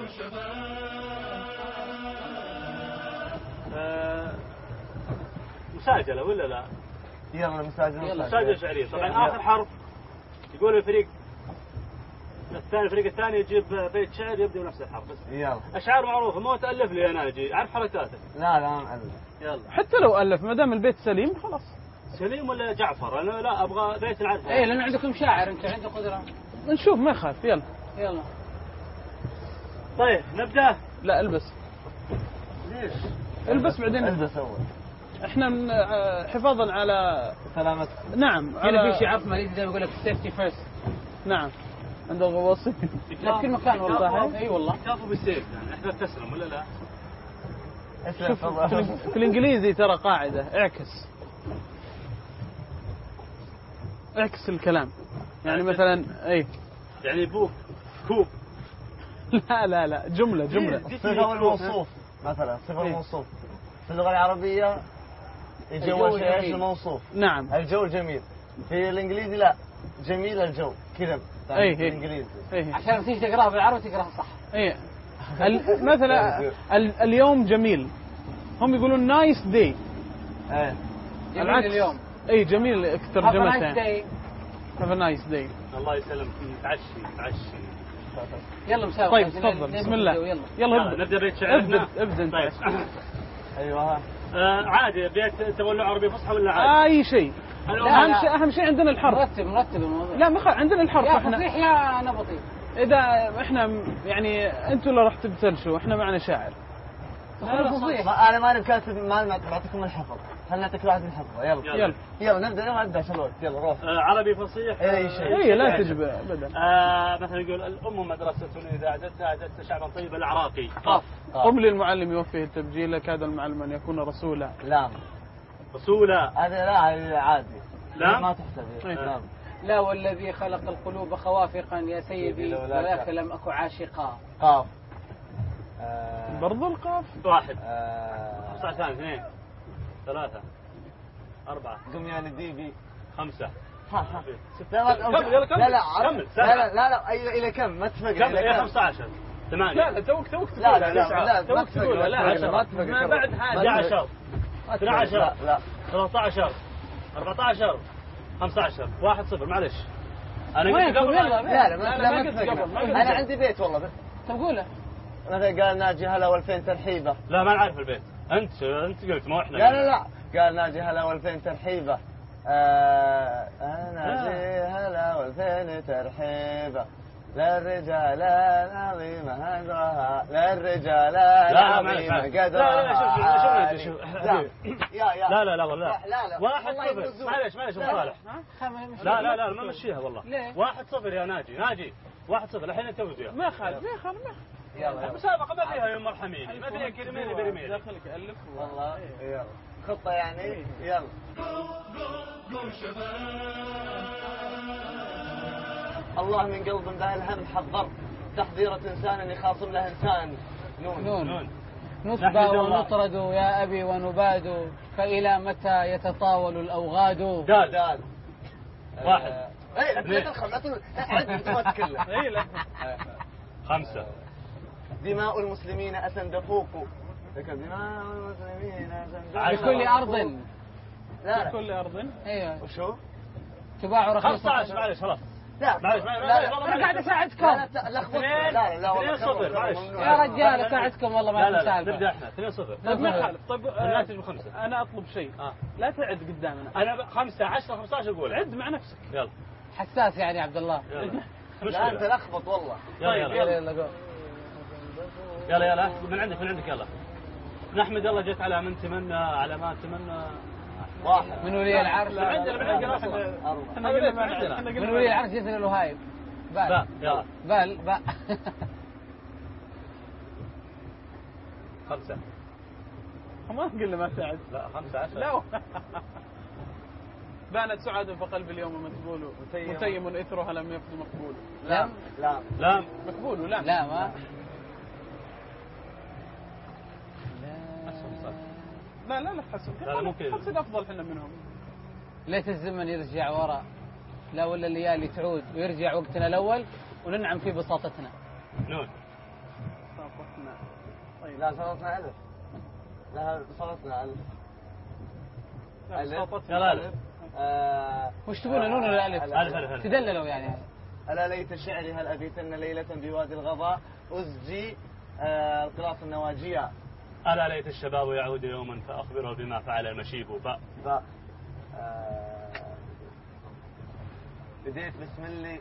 مساجلة ولا لا؟ يلا مساجلة. مساجلة شعرية. طبعا آخر حرف يقول الفريق الثاني يجيب بيت شعر يبدأ بنفس الحرف. يلا. أشعار معروفة، ما تألف لي أنا أجي أعرف حركاته. لا ما ألف. يلا. حتى لو ألف ما دام البيت سليم خلاص. سليم ولا جعفر؟ أنا لا أبغى بيت العدل. إيه لأن عندكم شاعر، أنت عندك قدرة. نشوف ما يخالف. يلا. طيب نبدأ. لا البس. ليش؟ البس بعدين. البس أول. احنا حفاظا على سلامتك. نعم. على في شعار ماليزي زي ما يقول لك سيفتي فيرست. نعم. عند الغواصين. لا في كل مكان والله. اي والله. كافوا بالسيف يعني احنا بتسلم ولا لا؟ شوف في الانجليزي ترى قاعدة اعكس الكلام. يعني مثلا اي يعني بوك كوب. لا جملة. صفة الموصوف مثلا صفة الموصوف في اللغة العربية الجو ايش الموصوف. نعم. الجو جميل. في الانجليزي لا جميل الجو كذا. في الانجليزي. عشان تيجي تقراها بالعربي تقراها صح. مثلا اليوم جميل، هم يقولون نايس داي. جميل اليوم. جميل ترجمتها. Have a nice day. الله يسلمك. تعشي. يلا مساوي. طيب تفضل. بسم الله. يلا نبدأ بيت شعرنا. ابدأ انت. طيب. ايوه. عادي بيت تبغى له عربي فصحى ولا عادي؟ اي شيء. اهم شيء عندنا الحرف. مرتب الموضوع. لا عندنا الحرف. يا فصيح يا انا بطيء. اذا احنا يعني انتم اللي راح تبتلشوا، احنا معنا شاعر. انا ما كاتب ما بعطيكم الحفظ. خلنا نعطيك واحد من الحفظ. يلا نبدا الوقت. يلا روح. عربي فصيح. اي شيء. لا تجب ابدا. مثلا يقول الام مدرسة اذا اعددت شعبا طيب العراقي. قاف. قم للمعلم يوفيه التبجيل، كاد المعلم ان يكون رسولا. لام. رسولا. هذا لا عادي. لا ما تحسب. لام. لا والذي خلق القلوب خوافقا يا سيدي ولكن لم أكن عاشقا. قاف. برضو القاف. 1 15 2 3 4 قم يا نديبي 5 لا إلى كم ما تفقد. إلى 15 8. لا توك تقول. لا توك تقول. لا ما بعد حاجة. 11 12 لا 13 14 15 1-0. معلش أنا قلت قبل. لا ما قلت. أنا عندي بيت والله بس تقوله. مثلا قال ناجي هلا والفين ترحيبة. لا ما نعرف البيت. أنت قلت مو إحنا. لا قال ناجي هلا والفين ترحيبة. ناجي هلا والفين ترحيبة للرجال العظيمة هدرها للرجال العظيمة قدرها. لا والله 1-0. معلش مصالح. لا ما مشيها والله. 1-0 يا ناجي 1-0. الحين انت وياه ما خالف. يلا المسابقة ما فيها يوم مرحمين، ما فيها كريميني بريميني. داخلك ألف والله. يلا خطة يعني. يلا الله من قلب ذا الهم حضر تحضيرة إنسان يخاصم له إنسان. نون. نصبى ونطرد يا أبي ونباد فإلى متى يتطاول الأوغاد. دال 1 لا تدخل عد كله. 5 دماء المسلمين أسندفوك. دماء المسلمين أسندفوك. بكل أرض. لا بكل أرض. أيوة. وشو؟ تباع رخيصة. 15. معلش خلاص. لا أنا قاعد أساعدكم. لا والله 2-0. معلش يا رجال أساعدكم والله ما نساعدكم. نبدأ احنا 2-0. طيب ما يخالف. طيب الناتج ب5. أنا أطلب شيء. لا تعد قدامنا. أنا 5 10 15 أقول. عد مع نفسك. يلا. حساس يعني عبد الله. لا أنت لخبط والله. يلا من عندك يلا. نحمد الله جت على من تمنى على ما تمنى. 1 من ولي العرش. عندنا اصلا. من ولي العرش يسأل الوهايب. باء يلا. باء 5. ما قلنا ما ساعد. لا 15. لا بانت سعاد فقلب اليوم مسبول متيم إثرها لم يفض مقبول. لام مقبول. لا ما لا حسن. لا ممكن. حسن أفضل حنا منهم. ليت الزمن يرجع وراء لا ولا الليالي تعود ويرجع وقتنا الأول وننعم في بساطتنا. نون صوتنا. طيب لا صوتنا ألف. لا صوتنا ألف. ألف. يلا ألف. وش تقول نون ولا ألف؟ ألف. تدللوا يعني. ألا ليت شعري هل أبيتن ليلة بوادي الغضاء أزجي القراص النواجية. ألا ليت الشباب يعود يوما فأخبره بما فعل المشيب بديت بسم الله.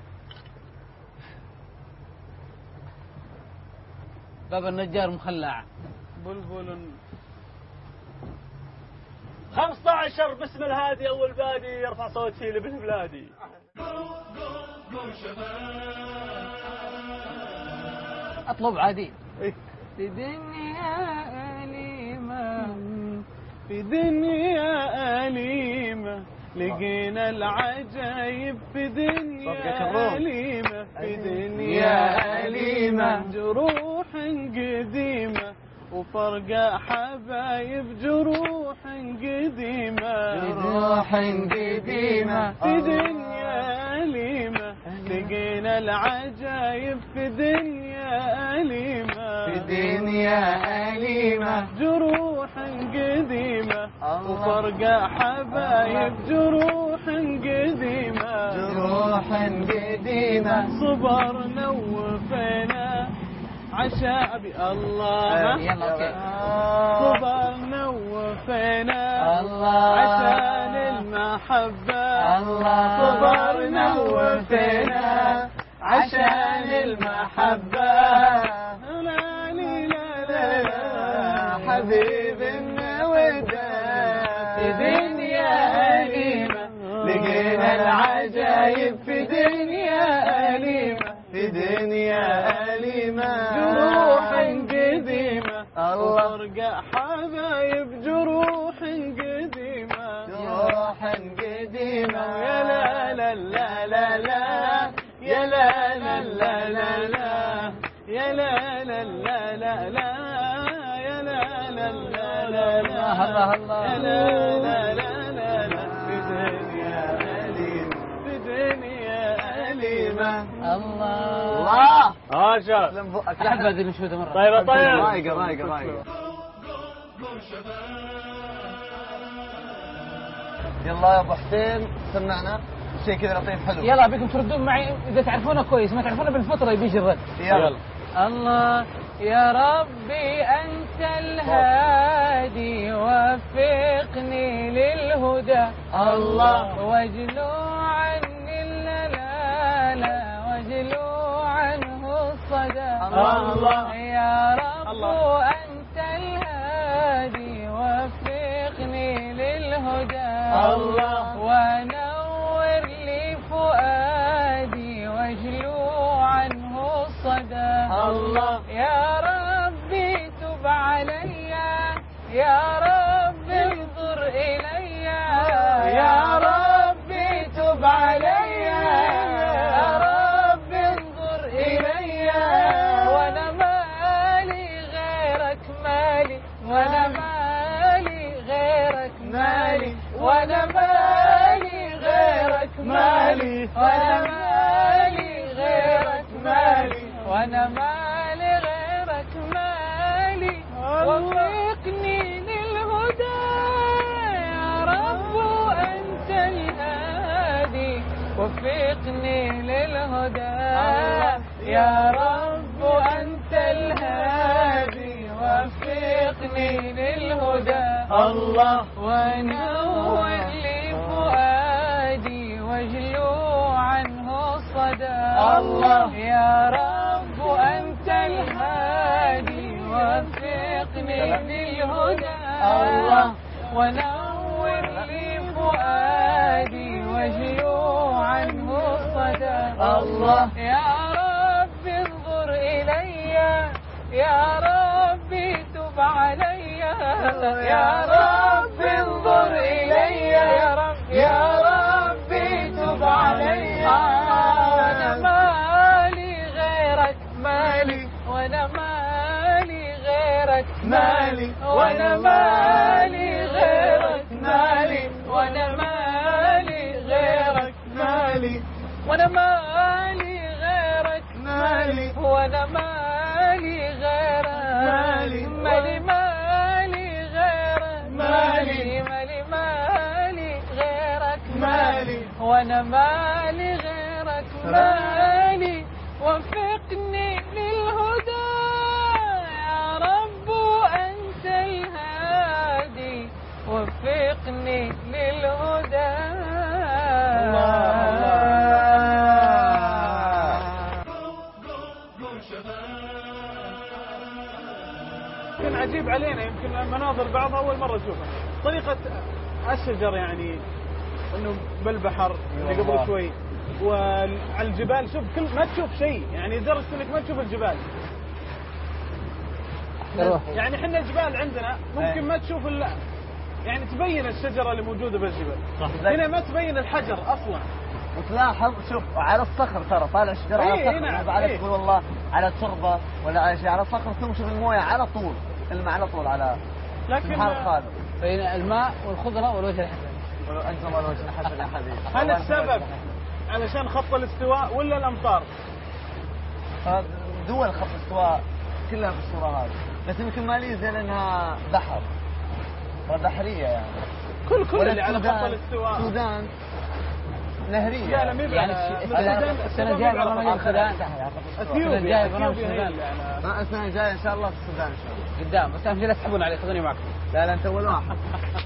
باب النجار مخلع. بلبل 15 باسم الهادي أول بادي يرفع صوتي لابن بلادي. أطلب عادي. في دنيا أليمة في دنيا أليمة لقينا العجايب في دنيا أليمة في دنيا أليمة جروح قديمة وفرقة حبايب جروح قديمة جروح قديمة في دنيا أليمة لقينا العجايب في دنيا أليمة في دنيا أليمة جروح قديمة وفرقة حبايب جروح قديمة جروح قديمة صبرنا ووفينا عشاء الله يلا اوكي صبرنا ووفينا الله عشان المحبة الله صبرنا ووفينا عشان المحبة لا لا لا لا حبيب الوداد في دنيا أليمة لقينا العجايب في دنيا أليمة في دنيا أليمة جروح قديمة الله وفرقة حبايب جروح قديمة جروح قديمة يا لا لا لا لا لا يا لا لا لا لا لا يا لا لا لا لا لا يا لا لا لا لا لا الله يا لا لا لا لا لا في دنيا أليمة في دنيا أليمة الله شاف لم بقك أحب هذه المشهودة مرة. طيب رايقة يلا يا ابو حسين سمعنا شيء كذا لطيف حلو. يلا بيكم تردون معي إذا تعرفونه كويس ما تعرفونه بالفطرة يبيجي الرد. يلا الله يا ربي أنت الهادي وفقني للهدى الله واجلو عني اللالة واجلو عنه الصدى الله يا رب أنت الهادي وفقني للهدى الله ونور لي فؤادي واجلو عنه الصدى الله يا ربي تب علي يا رب انظر إلي يا ربي تب علي يا رب انظر إلي وانا مالي غيرك مالي وانا مالي غيرك مالي وانا مالي غيرك مالي وانا مالي غيرك مالي وانا مالي غيرك مالي وفقني للهدى يا رب أنت الهادي وفقني للهدى يا رب أنت الهادي وفقني للهدى الله ونور لي فؤادي واجلو عنه الصدى الله يا رب أنت الهادي وفقني للهدى الله ونور لي فؤادي واجلو عنه الصدى الله يا رب انظر إلي يا ربي تب علي يا رب انظر إلي يا ربي تب علي وانا مالي غيرك مالي وانا مالي غيرك مالي وانا مالي غيرك مالي وانا مالي غيرك مالي وانا مالي غيرك مالي وانا مالي وانا مالي غيرك مالي وفقني للهدى يا رب أنت الهادي وفقني للهدى. يمكن عجيب علينا، يمكن المناظر بعضها أول مرة نشوفها. طريقة الشجر يعني انه بالبحر اللي قبل شوي وعلى الجبال، شوف كل ما تشوف شيء يعني لدرجه انك ما تشوف الجبال. يعني احنا الجبال عندنا ممكن ما تشوف يعني تبين الشجره اللي موجوده بالجبال، هنا ما تبين الحجر اصلا. وتلاحظ شوف على الصخر ترى طالع الشجره على الصخر، نعم. على تقول والله على تربه ولا على شيء، على صخر تمشي بالمويه على طول، الماء على طول على لكن سبحان الخالق بين الماء والخضره والوجه الحسن. انتم الوجه الحسن يا حبيبي. هل السبب علشان خط الاستواء ولا الامطار؟ دول خط الاستواء كلها بالصوره هذه، بس يمكن ماليزيا لانها بحر بحريه يعني. كل اللي على خط الاستواء. السودان نهريه. لا مو يعني السنه الجايه برنامج السودان. اثيوبيا السنه الجايه ان شاء الله في السودان ان شاء الله قدام، بس اهم شيء لا تسحبون علي، خذوني معكم. لا انت اول واحد.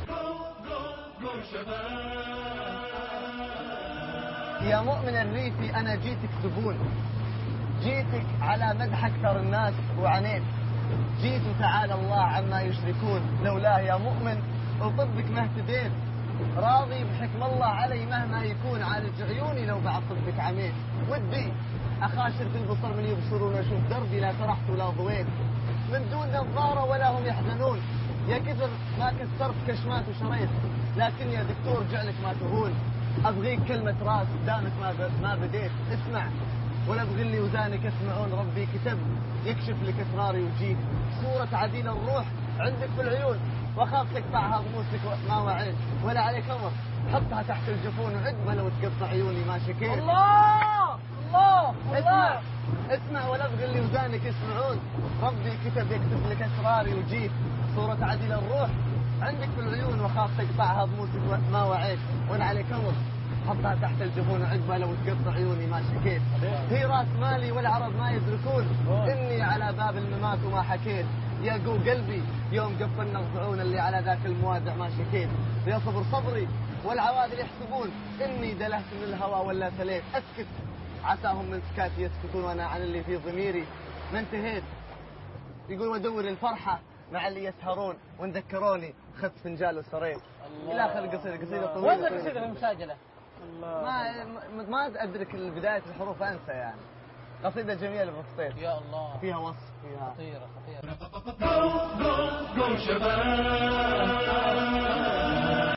يا مؤمن الريفي أنا جيتك زبون، جيتك على مدح أكثر الناس وعنيت، جيت تعالى الله عما يشركون، لولاه يا مؤمن وطبك ما اهتديت، راضي بحكم الله علي مهما يكون، عالج عيوني لو بعد طبك عميت، ودي أخاشر في البصر من يبصرون أشوف دربي لا سرحت ولا ضويت، من دون نظارة ولا هم يحزنون، يا كثر ما كسرت كشمات وشريت، لكن يا دكتور جعلك ما تهون، أبغيك كلمة راس قدامك ما بديت، اسمع ولا ابغي لي وزانك اسمعون، ربي كتب يكشف لك اسراري وجيك، صورة عديل الروح عندك في العيون، واخاف تقطعها بموسك ما وعيت، ولا عليك امر حطها تحت الجفون وعقبه لو تقطع عيوني ما شكيت. الله الله الله. اسمع ولا ابغي لي وزانك اسمعون، ربي كتب يكتب لك اسراري وجيك، صورة عديل الروح عندك في العيون، واخاف تقطعها بموسك ما وعيت، وانا عليك امر حطها تحت الجفون وعقبه لو تقطع عيوني ما شكيت، هي راس مالي والعرب ما يدركون، اني على باب الممات وما حكيت، يا قو قلبي يوم قفلنا الطعون اللي على ذاك الموادع ما شكيت، يا صبر صبري والعوادل يحسبون اني دلهت من الهوى ولا سليت، اسكت عساهم من سكاتي يسكتون وانا عن اللي في ضميري ما انتهيت، يقول وادور الفرحه مع اللي يسهرون وان ذكروني خذت فنجال وسريت. الى اخر قصيده طويله. وين القصيده المسجله؟ ما ادرك بدايه الحروف انسى يعني. قصيده جميله بسيطه. يا الله. فيها وصف فيها خطيره خطيره.